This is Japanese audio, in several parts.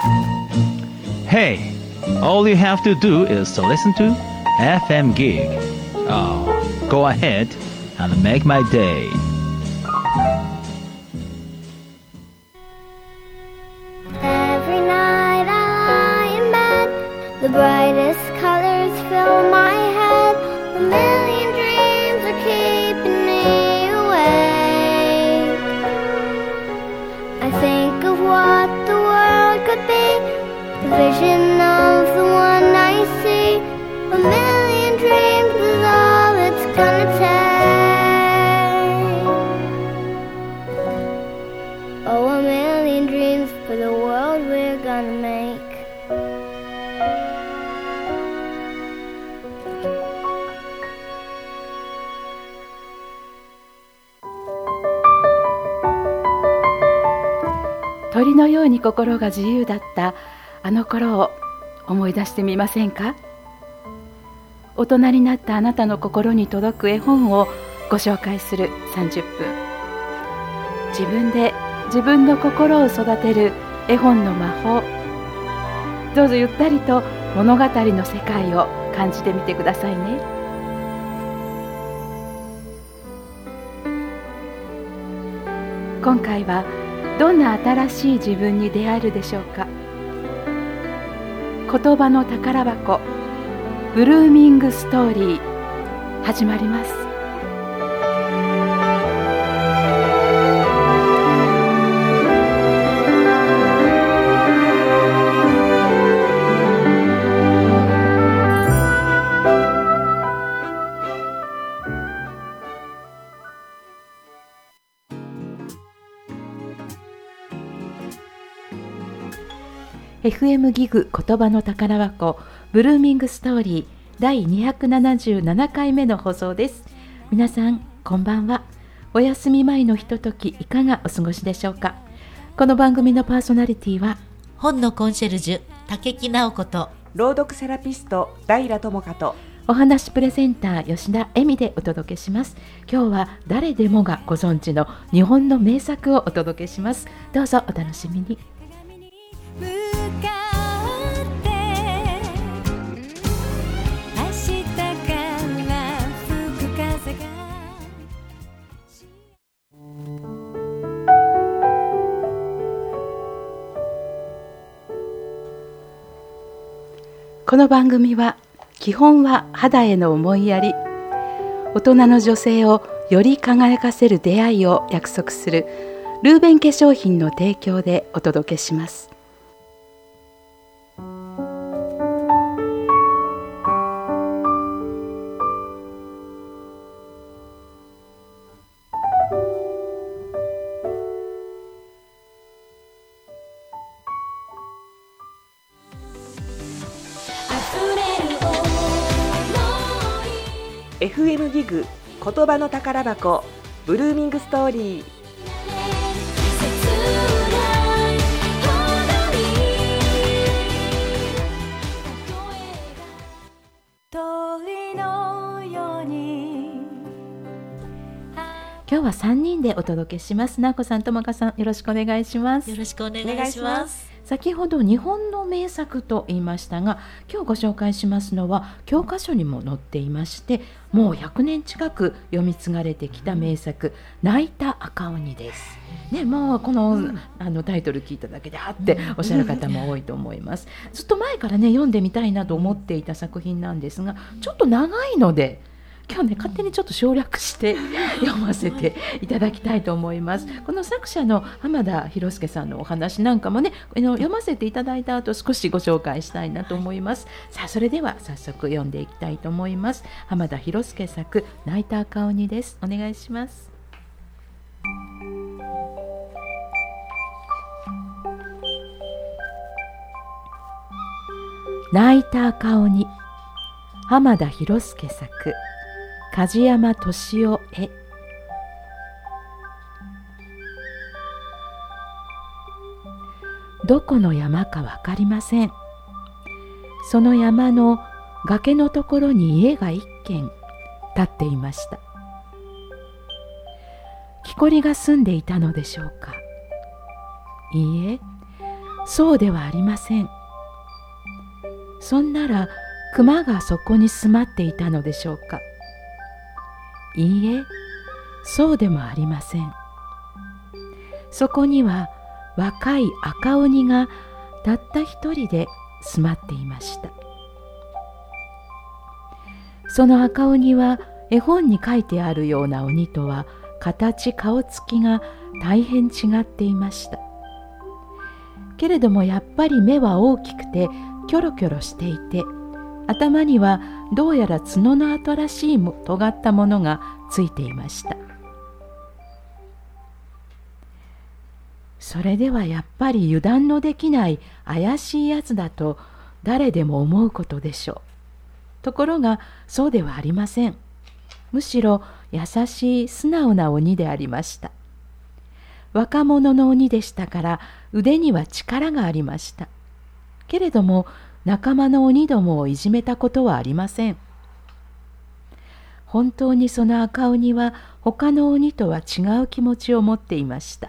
Hey, all you have to do is to listen to FM Gig. Oh, go ahead and make my day. Every night I lie in bed, the brightest colors fill my head. A million dreams are keeping me awake. I think of what the world could be, the vision of the one I see. A million dreams is all it's gonna take. Oh, a million dreams for the world we're gonna make. 鳥のように心が自由だったあの頃を思い出してみませんか？大人になったあなたの心に届く絵本をご紹介する30分。自分で自分の心を育てる絵本の魔法。どうぞゆったりと物語の世界を感じてみてくださいね。今回はどんな新しい自分に出会えるでしょうか。言葉の宝箱ブルーミングストーリー始まります。FM ギグ言葉の宝箱ブルーミングストーリー第277回目の放送です。皆さんこんばんは。お休み前のひとときいかがお過ごしでしょうか。この番組のパーソナリティは本のコンシェルジュ竹木直子と朗読セラピスト平智香とお話プレゼンター吉田恵美でお届けします。今日は誰でもがご存知の日本の名作をお届けします。どうぞお楽しみに。この番組は基本は肌への思いやり、大人の女性をより輝かせる出会いを約束するルーベン化粧品の提供でお届けします。 FM ギグ言葉の宝箱ブルーミングストーリー。 今日は3人でお届けします。直子さん、智香さん、よろしくお願いします。 よろしくお願いします。 先ほど日本の名作と言いましたが、今日ご紹介しますのは教科書にも載っていまして、もう100年近く読み継がれてきた名作、泣いた赤鬼です、ね。もうこの、タイトル聞いただけであっておっしゃる方も多いと思います。ずっと前からね読んでみたいなと思っていた作品なんですが、ちょっと長いので今日ね勝手にちょっと省略して読ませていただきたいと思います。この作者の浜田博介さんのお話なんかもね読ませていただいた後少しご紹介したいなと思います。さあそれでは早速読んでいきたいと思います。浜田博介作泣いた赤鬼です。お願いします。泣いた赤鬼、浜田博介作、梶山敏夫絵。どこの山かわかりません。その山の崖のところに家が一軒建っていました。木こりが住んでいたのでしょうか。いいえ、 そうではありません。そんなら熊がそこに住まっていたのでしょうか。いいえ、そうでもありません。そこには若い赤鬼がたった一人で住まっていました。その赤鬼は絵本に書いてあるような鬼とは形顔つきが大変違っていました。けれどもやっぱり目は大きくてキョロキョロしていて、頭にはどうやら角の跡らしい尖ったものがついていました。それではやっぱり油断のできない怪しいやつだと誰でも思うことでしょう。ところがそうではありません。むしろ優しい素直な鬼でありました。若者の鬼でしたから腕には力がありました。けれども仲間の鬼どもをいじめたことはありません。本当にその赤鬼は他の鬼とは違う気持ちを持っていました。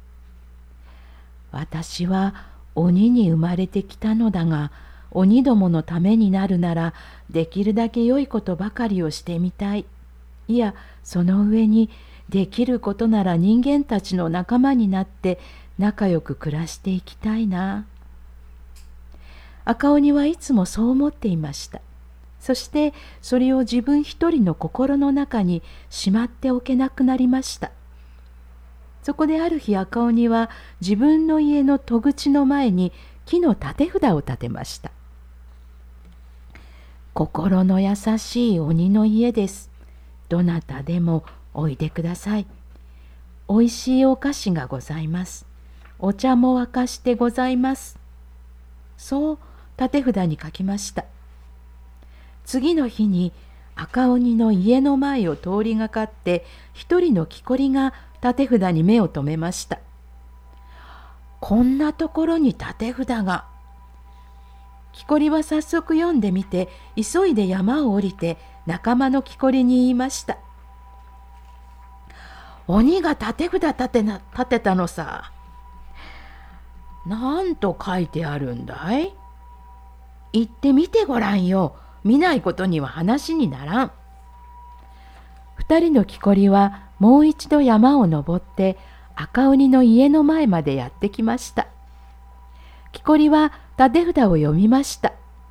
私は鬼に生まれてきたのだが、鬼どものためになるならできるだけ良いことばかりをしてみたい。いや、その上にできることなら人間たちの仲間になって仲良く暮らしていきたいな。赤鬼はいつもそう思っていました。そしてそれを自分一人の心の中にしまっておけなくなりました。そこである日、赤鬼は自分の家の戸口の前に木の立て札を立てました。心の優しい鬼の家です。どなたでもおいでください。おいしいお菓子がございます。お茶も沸かしてございます。そう立て札に書きました。次の日に赤鬼の家の前を通りがかって一人の木こりが立て札に目を留めました。こんなところに立て札が。木こりは早速読んでみて、急いで山を降りて仲間の木こりに言いました。鬼が立て札立てたのさ。なんと書いてあるんだい？言ってみてごらんよ。見ないことには話にならん。二人の木こりはもう一度山を登って赤鬼の家の前までやってきました。木こりは立て札を読みました。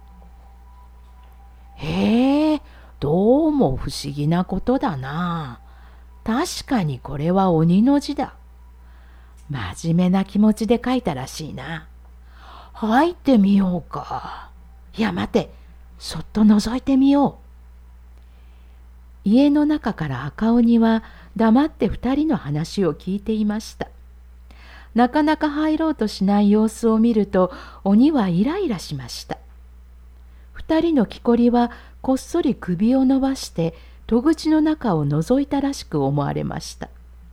へえ、どうも不思議なことだな。確かにこれは鬼の字だ。真面目な気持ちで書いたらしいな。入ってみようか。いや待て、そっと覗いてみよう。家の中から赤鬼は黙って二人の話を聞いていました。なかなか入ろうとしない様子を見ると鬼はイライラしました。二人の木こりはこっそり首を伸ばして戸口の中を覗いたらしく思われました。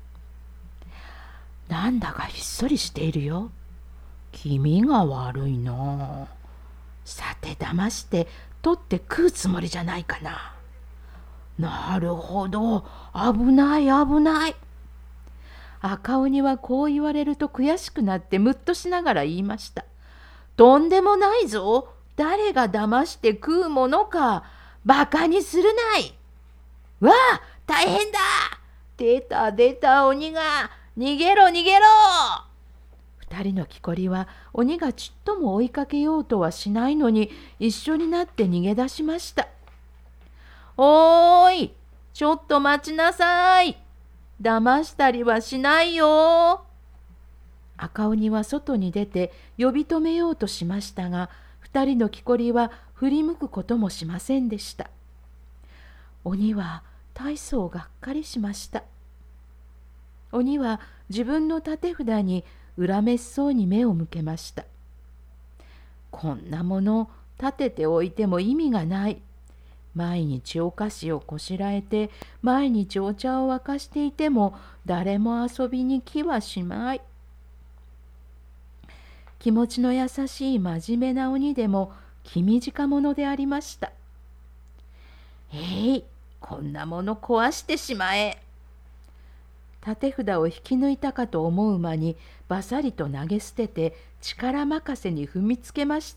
なんだかひっそりしているよ。気味が悪いな。さて騙して取って食うつもりじゃないかな。なるほど、危ない危ない。赤鬼はこう言われると悔しくなってムッとしながら言いました。とんでもないぞ。誰が騙して食うものか。バカにするない。わあ、大変だ。出た出た鬼が。逃げろ逃げろ。二人の木こりは鬼がちっとも追いかけようとはしないのに一緒になって逃げ出しました。おーい、ちょっと待ちなさい。騙したりはしないよ。赤鬼は外に出て呼び止めようとしましたが、二人の木こりは振り向くこともしませんでした。鬼は大層がっかりしました。鬼は自分の立て札に恨めしそうに目を向けました。こんなもの立てておいても意味がない。毎日お菓子をこしらえて毎日お茶を沸かしていても誰も遊びに来はしまい。気持ちの優しい真面目な鬼でも気短者でありました。こんなもの壊してしまえ。 立て札を引き抜いたかと思う間にバサリと投げ捨てて力任せに踏みつけました。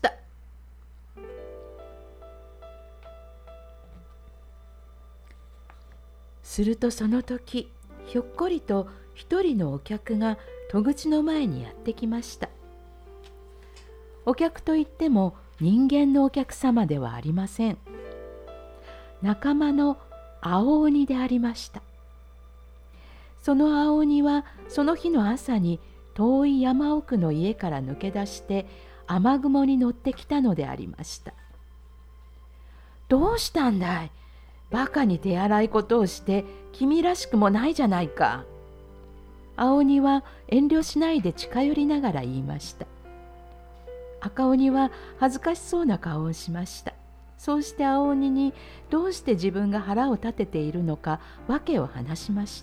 するとその時、ひょっこりと一人のお客が戸口の前にやってきました。お客といっても人間のお客様ではありません。仲間の青鬼でありました。その青鬼はその日の朝に遠い山奥の家から抜け出して雨雲に乗ってきたのでありました。どうしたんだい？バカに手荒いことをして君らしくもないじゃないか。青鬼は遠慮しないで近寄りながら言いました。赤鬼は恥ずかしそうな顔をしました。そうして青鬼にどうして自分が腹を立てているのか訳を話しました。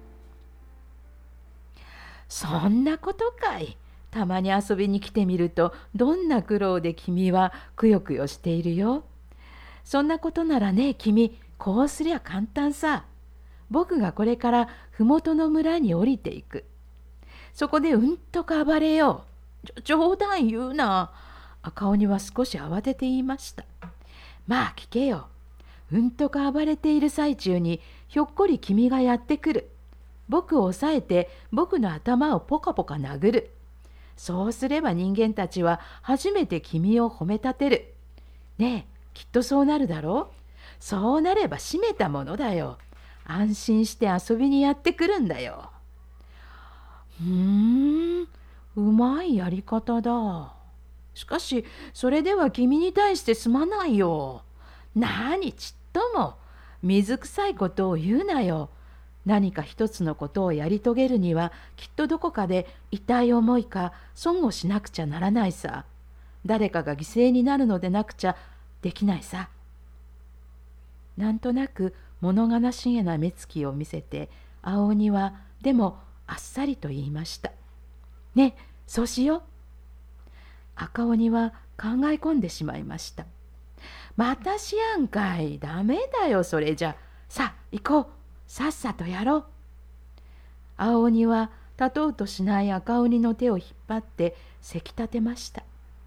そんなことかい。たまに遊びに来てみるとどんな苦労で君はくよくよしているよ。そんなことならね、君こうすりゃ簡単さ。僕がこれからふもとの村に降りていく。そこでうんとか暴れよう。冗談言うな。赤鬼は少し慌てて言いました。まあ聞けよ。うんとか暴れている最中にひょっこり君がやってくる。僕を押さえて僕の頭をポカポカ殴る。そうすれば人間たちは初めて君を褒めたてる。ねえ、きっとそうなるだろう。そうなれば閉めたものだよ。安心して遊びにやってくるんだよ。うまいやり方だ。しかしそれでは君に対してすまないよ。何ちっとも水臭いことを言うなよ。何か一つのことをやり遂げるにはきっとどこかで痛い思いか損をしなくちゃならないさ。誰かが犠牲になるのでなくちゃできないさ。なんとなく物悲しげな目つきを見せて青鬼はでもあっさりと言いました。ね、そうしよう。赤鬼は考え込んでしまいました。またしやんかい。ダメだよそれじゃ。さあ行こう。さっさとやろう。青鬼は立とうとしない赤鬼の手を引っ張ってせき立てました。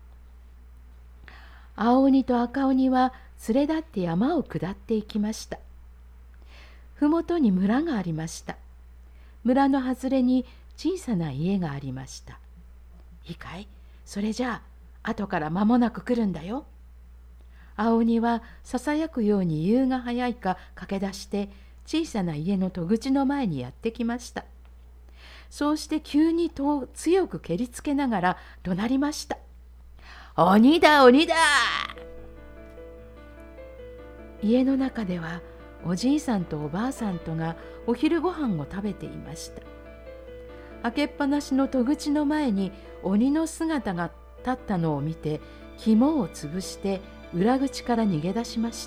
青鬼と赤鬼は連れ立って山を下っていきました。ふもとに村がありました。村の外れに小さな家がありました。いいかい？それじゃあ後から間もなく来るんだよ。青鬼はささやくように夕が早いか駆け出して小さな家の戸口の前にやってきました。そうして急に戸を強く蹴りつけながら怒鳴りました。鬼だ鬼だ。家の中ではおじいさんとおばあさんとがお昼ご飯を食べていました。開けっぱなしの戸口の前に鬼の姿が立ったのを見て肝を潰して裏口から逃げ出しました。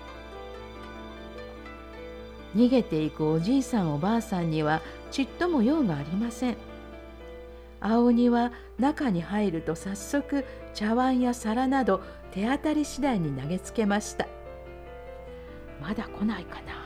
逃げていくおじいさんおばあさんにはちっとも用がありません。青鬼は中に入ると早速茶碗や皿など手当たり次第に投げつけました。まだ来ないかな。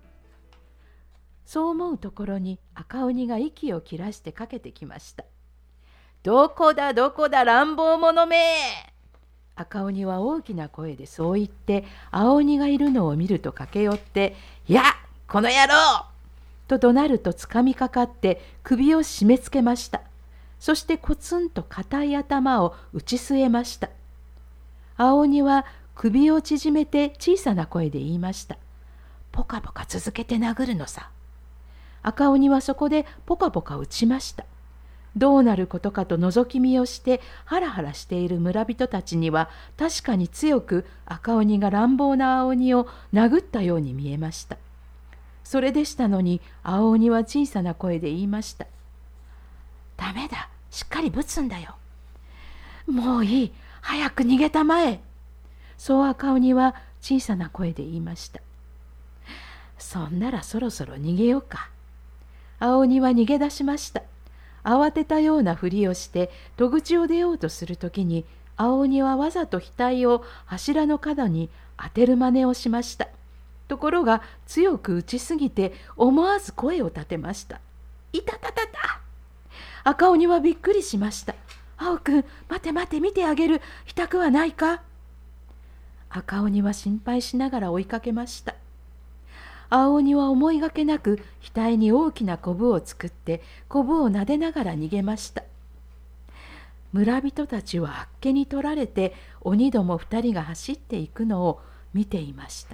そう思うところに赤鬼が息を切らしてかけてきました。どこだどこだ乱暴者め。赤鬼は大きな声でそう言って青鬼がいるのを見ると駆け寄って「やこの野郎!」と怒鳴るとつかみかかって首を締め付けました。そしてコツンと硬い頭を打ち据えました。青鬼は首を縮めて小さな声で言いました。ポカポカ続けて殴るのさ。赤鬼はそこでポカポカ打ちました。どうなることかと覗き見をしてハラハラしている村人たちには確かに強く赤鬼が乱暴な青鬼を殴ったように見えました。それでしたのに青鬼は小さな声で言いました。ダメだ、しっかりぶつんだよ。もういい、早く逃げたまえ。そう赤鬼は小さな声で言いました。そんならそろそろ逃げようか。青鬼は逃げ出しました。慌てたようなふりをして戸口を出ようとするときに青鬼はわざと額を柱の角に当てる真似をしました。 ところが強く打ちすぎて思わず声を立てました。いたたたた。赤鬼はびっくりしました。青くん、待て待て、見てあげる。痛くはないか。赤鬼は心配しながら追いかけました。青鬼は思いがけなく額に大きなコブを作ってコブを撫でながら逃げました。村人たちはあっけに取られて鬼ども2人が走っていくのを見ていました。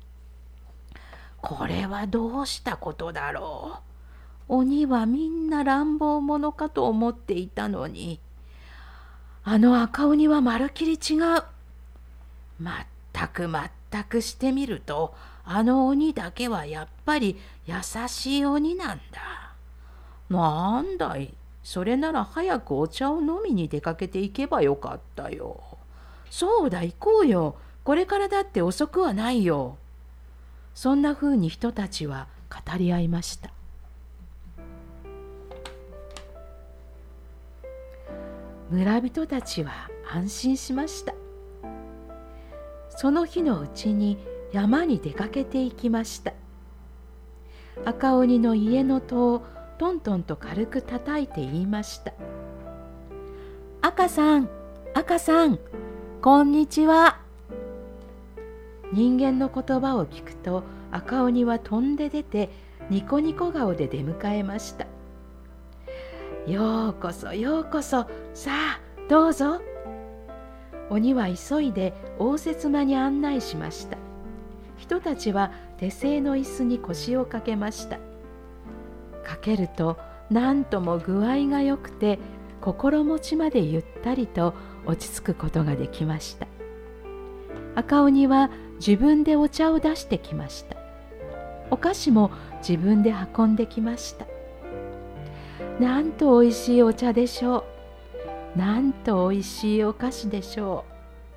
これはどうしたことだろう。鬼はみんな乱暴者かと思っていたのに、あの赤鬼はまるきり違う。まったくしてみると、あの鬼だけはやっぱり優しい鬼なんだ。なんだい、それなら早くお茶を飲みに出かけていけばよかったよ。そうだ、行こうよ。これからだって遅くはないよ。そんなふうに人たちは語り合いました。村人たちは安心しました。その日のうちに山に出かけていきました。赤鬼の家の戸をトントンと軽く叩いて言いました。赤さん、赤さん、こんにちは。人間の言葉を聞くと赤鬼は飛んで出てニコニコ顔で出迎えました。ようこそようこそ、さあどうぞ。鬼は急いで応接間に案内しました。人たちは手製の椅子に腰を掛けました。かけるとなんとも具合がよくて、心持ちまでゆったりと落ち着くことができました。赤鬼は自分でお茶を出してきました。お菓子も自分で運んできました。なんとおいしいお茶でしょう。なんとおいしいお菓子でしょ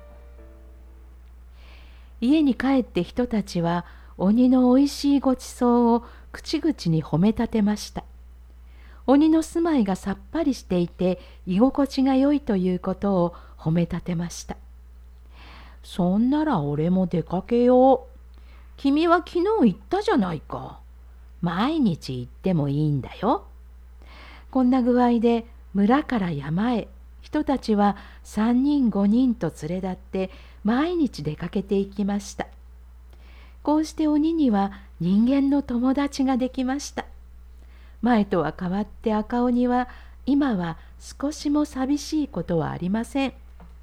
う。家に帰って人たちは鬼のおいしいごちそうを口々に褒め立てました。鬼の住まいがさっぱりしていて居心地が良いということを褒め立てました。そんなら俺も出かけよう。君は昨日言ったじゃないか。毎日行ってもいいんだよ。こんな具合で村から山へ人たちは3人5人と連れ立って毎日出かけていきました。こうして鬼には人間の友達ができました。前とは変わって赤鬼は今は少しも寂しいことはありません。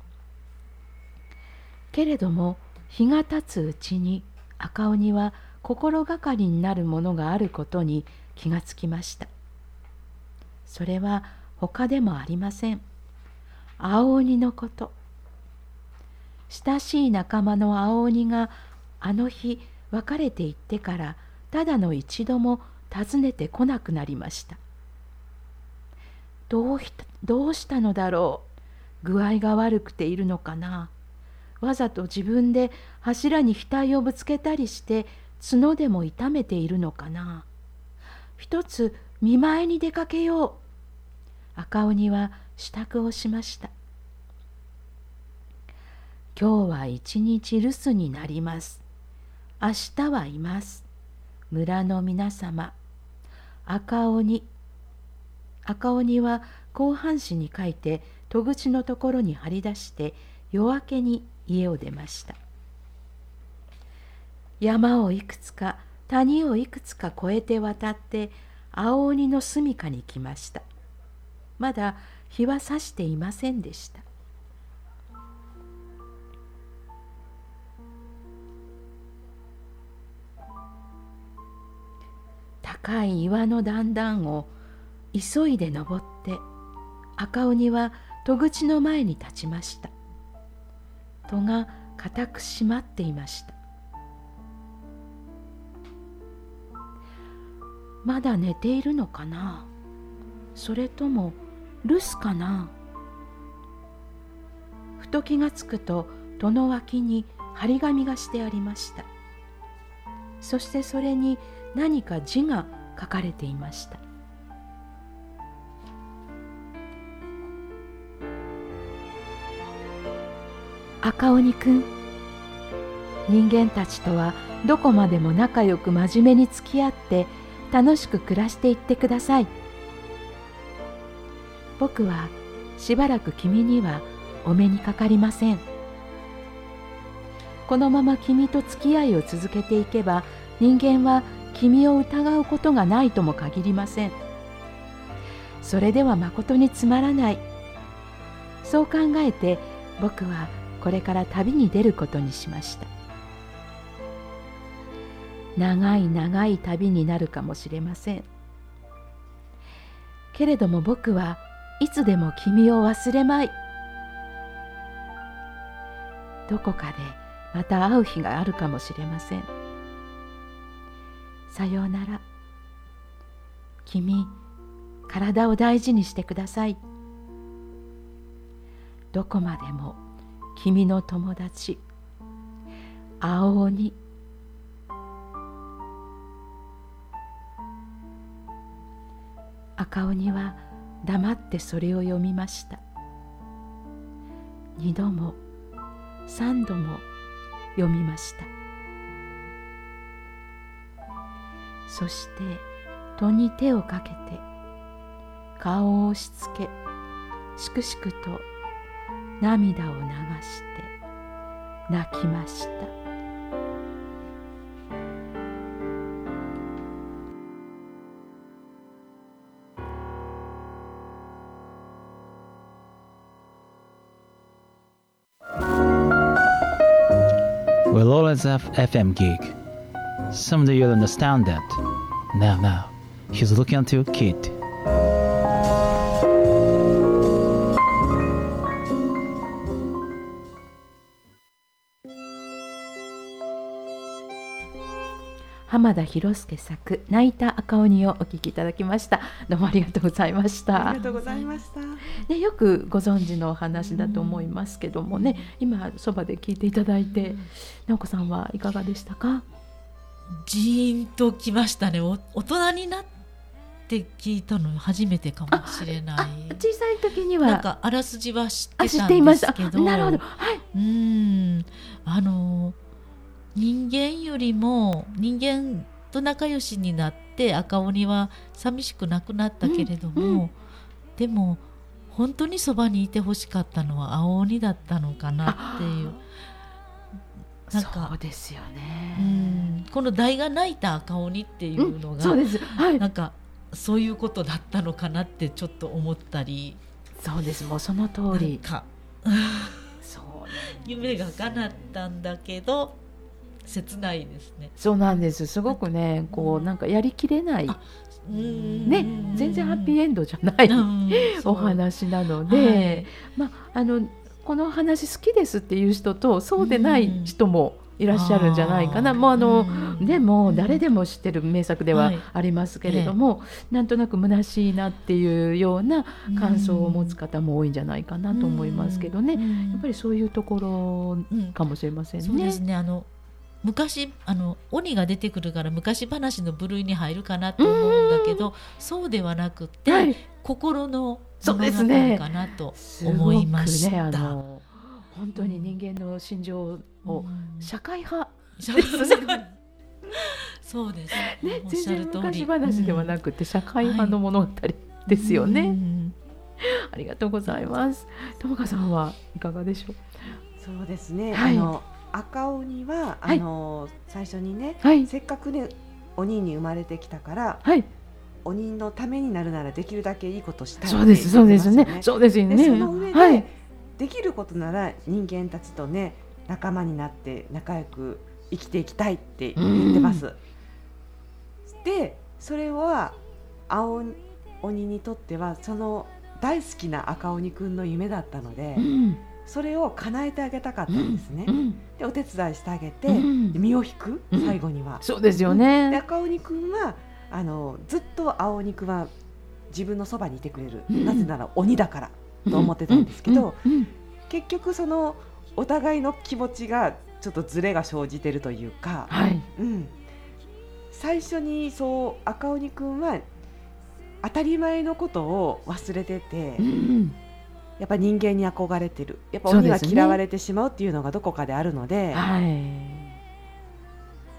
けれども日が経つうちに赤鬼は心がかりになるものがあることに気がつきました。それは他でもありません。青鬼のこと。親しい仲間の青鬼があの日別れて行ってからただの一度も訪ねてこなくなりました。どうしたのだろう。具合が悪くているのかな。わざと自分で柱に額をぶつけたりして角でも痛めているのかな。一つ見舞いに出かけよう。赤鬼は支度をしました。今日は一日留守になります。明日はいます。村の皆様、赤鬼。赤鬼は甲板紙に書いて戸口のところに貼り出して夜明けに家を出ました。山をいくつか谷をいくつか越えて渡って青鬼の住処に来ました。まだ日は差していませんでした。高い岩の段々を急いで登って赤鬼は戸口の前に立ちました。戸が固く閉まっていました。まだ寝ているのかな。それとも留守かな。ふと気がつくと戸の脇に張り紙がしてありました。そしてそれに何か字が書かれていました。赤鬼くん、人間たちとはどこまでも仲良く真面目に付き合って楽しく暮らしていってください。僕はしばらく君にはお目にかかりません。このまま君と付き合いを続けていけば、人間は君を疑うことがないとも限りません。それではまことにつまらない。そう考えて僕はこれから旅に出ることにしました。長い長い旅になるかもしれません。けれども僕はいつでも君を忘れまい。どこかでまた会う日があるかもしれません。さようなら。君、体を大事にしてください。どこまでも君の友達、青鬼。赤鬼は黙ってそれを読みました。2度も3度も読みました。そして戸に手をかけて顔を押し付け、しくしくと涙を流して泣きました。 We'll always have FM gig. Someday you'll understand that. Now, he's looking at your kid. 浜田博介作「泣いた赤鬼」をお聞きいただきました。どうもありがとうございました。 ありがとうございました。 ね、よくご存知のお話だと思いますけどもね、今そばで聞いていただいて、直子さんはいかがでしたか？ ジーンときましたね。大人になって聞いたの初めてかもしれない。 小さい時にはなんかあらすじは知ってたんですけど、 知っていました。なるほど、はい、人間よりも人間と仲良しになって赤鬼は寂しくなくなったけれども、でも本当にそばにいてほしかったのは青鬼だったのかなっていう。なんかそうですよね。 この大が泣いた赤鬼っていうのが、 そうです、はい、 なんかそういうことだったのかなってちょっと思ったり。 そうです、もうその通り。 そう夢が叶ったんだけど切ないですね。 そうなんです。すごくね、こうなんかやりきれないね、全然ハッピーエンドじゃないお話なので、この話好きですっていう人とそうでない人もいらっしゃるんじゃないかな。もうでも誰でも知ってる名作ではありますけれども、なんとなく虚しいなっていうような感想を持つ方も多いんじゃないかなと思いますけどね。やっぱりそういうところかもしれませんね。 そうですね。昔鬼が出てくるから昔話の部類に入るかなと思うんだけど、そうではなくて、はい、心の物語かなと思いました。 本当に人間の心情を社会派ですね。 そうですね。全然昔話ではなくて社会派の物語ですよね。ありがとうございます。友香さんはいかがでしょう？ そうですね。赤鬼は最初にね、せっかくね鬼に生まれてきたから、鬼のためになるならできるだけいいことしたいって言ってますよね。そうですね。そうですよね。その上で、できることなら人間たちとね仲間になって仲良く生きていきたいって言ってます。で、それは青鬼にとってはその大好きな赤鬼くんの夢だったので、それを叶えてあげたかったんですね。でお手伝いしてあげて、身を引く、最後には。そうですよね。で赤鬼くんはずっと青鬼くんは自分のそばにいてくれる、なぜなら鬼だからと思ってたんですけど、結局そのお互いの気持ちがちょっとズレが生じてるというか、最初にそう赤鬼くんは当たり前のことを忘れてて、やっぱ人間に憧れてる、やっぱ鬼は嫌われてしまうっていうのがどこかであるので、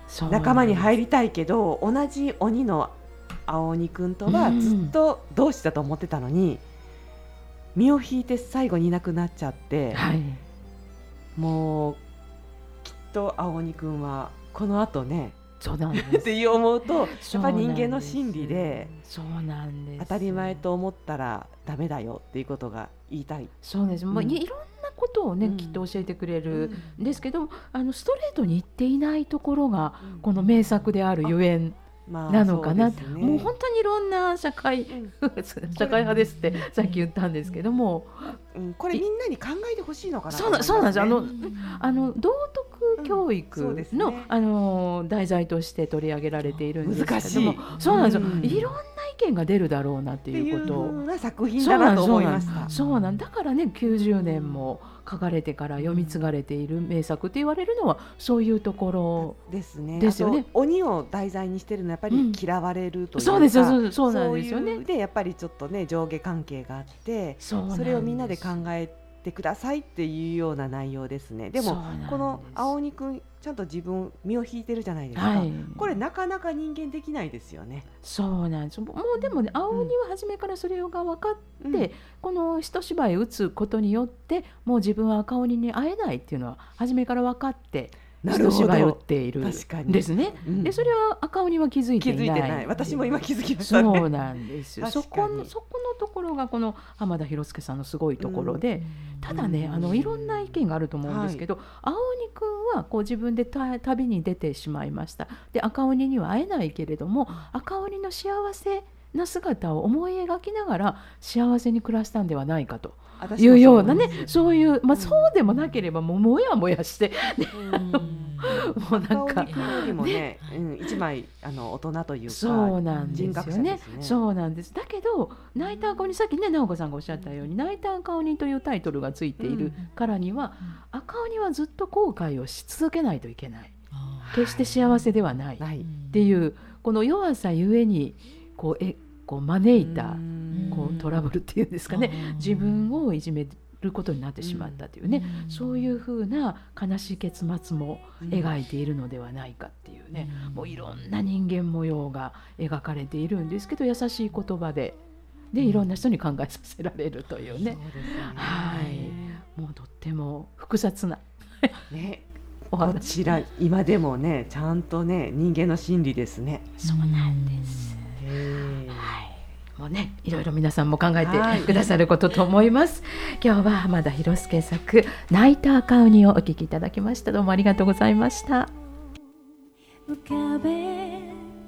仲間に入りたいけど同じ鬼の青鬼くんとはずっと同志だと思ってたのに、身を引いて最後にいなくなっちゃって、はい、もうきっと青鬼くんはこの後ねそうなんですって思うと、やっぱり人間の心理でそうなんです、 当たり前と思ったらダメだよっていうことが言いたい。 そうです、もういろんなことをね、きっと教えてくれるんですけど、ストレートに言っていないところがこの名作であるゆえんなのかな、もう本当にいろんな社会派ですってさっき言ったんですけども、 これみんなに考えてほしいのかな。 そうなんです。道徳教育の、題材として取り上げられているんですけども、そうなんですよ、いろんな意見が出るだろうなっていうことを作品だなと思いました。 そうなんだからね、90年も書かれてから読み継がれている名作って言われるのはそういうところですね。ですよね。 鬼を題材にしてるのはやっぱり嫌われるというか、 そうですよ、そうなんですよね。 でやっぱりちょっとね上下関係があって、それをみんなで考えてくださいっていうような内容ですね。でもこの青鬼くんちゃんと自分身を引いてるじゃないですか、はい、これなかなか人間できないですよね。 そうなんです。もうでもね、青鬼は初めからそれが分かって、この一芝居打つことによってもう自分は赤鬼に会えないっていうのは初めから分かって一芝居打っているんですね。でそれは赤鬼は気づいていない。 私も今気づきましたね。 そうなんですよ。そこのところがこの浜田博介さんのすごいところで、ただね、いろんな意見があると思うんですけど、青鬼くんはこう自分で旅に出てしまいました。で赤鬼には会えないけれども、赤鬼の幸せな姿を思い描きながら幸せに暮らしたんではないかというようなね、そういう、そうでもなければもやもやしてもうなんかよりもね、一枚大人というかそうなんですよね。そうなんです。だけど泣いた赤鬼、さっきね直子さんがおっしゃったように、泣いた赤鬼というタイトルがついているからには、赤鬼はずっと後悔をし続けないといけない、決して幸せではないっていう、この弱さゆえにこう招いたトラブルっていうんですかね、自分をいじめることになってしまったというね、そういうふうな悲しい結末も描いているのではないかっていうね、もういろんな人間模様が描かれているんですけど、優しい言葉でいろんな人に考えさせられるというね、はい、もうとっても複雑なねこちら今でもねちゃんとね人間の心理ですね。 そうなんです。はい、もうねいろいろ皆さんも考えてくださることと思います。今日は浜田博介作泣いた赤鬼をお聞きいただきました。どうもありがとうございました。浮かべ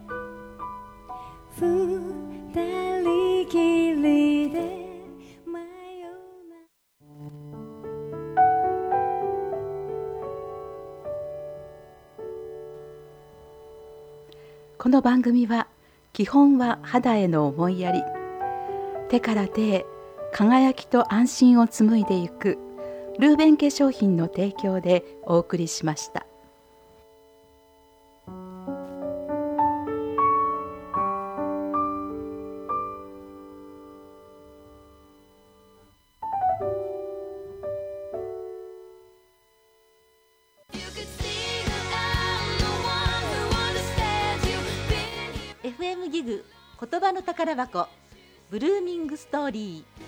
二人きりでこの番組は基本は肌への思いやり、手から手へ輝きと安心を紡いでいくルーベン化粧品の提供でお送りしました。 FM ギグ言葉の宝箱ブルーミングストーリー。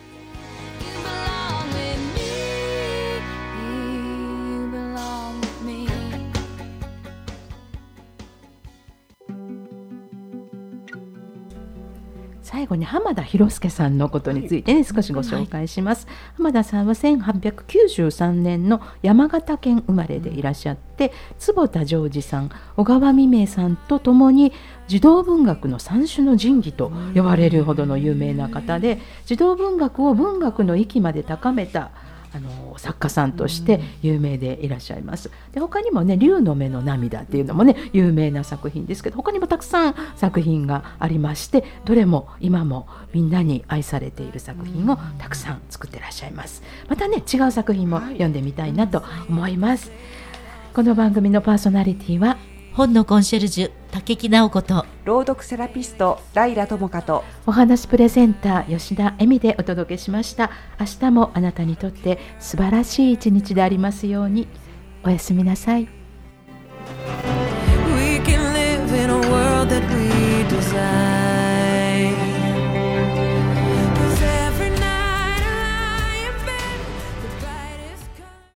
最後に浜田博介さんのことについて、少しご紹介します。浜田さんは1893年の山形県生まれでいらっしゃって、坪田ジョージさん、小川未明さんとともに児童文学の三種の神器と呼ばれるほどの有名な方で、児童文学を文学の域まで高めた作家さんとして有名でいらっしゃいます。で他にもね、竜の目の涙っていうのもね有名な作品ですけど、他にもたくさん作品がありまして、どれも今もみんなに愛されている作品をたくさん作ってらっしゃいます。またね違う作品も読んでみたいなと思います。この番組のパーソナリティは本のコンシェルジュ竹木直子と朗読セラピストライラ智香とお話プレゼンター吉田恵美でお届けしました。明日もあなたにとって素晴らしい一日でありますように。おやすみなさい。